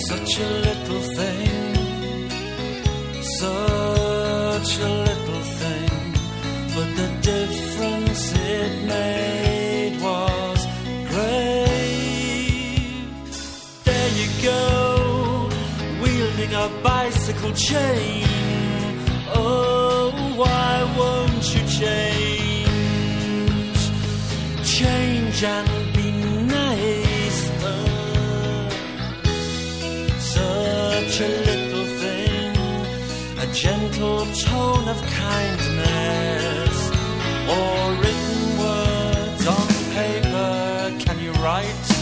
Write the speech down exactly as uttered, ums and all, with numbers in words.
Such a little thing, such a little thing, but the difference it made was great. There you go, wielding a bicycle chain. Oh, why won't you change? Change and be nice. Oh, such a little thing, a gentle tone of kindness, or written words on paper. Can you write?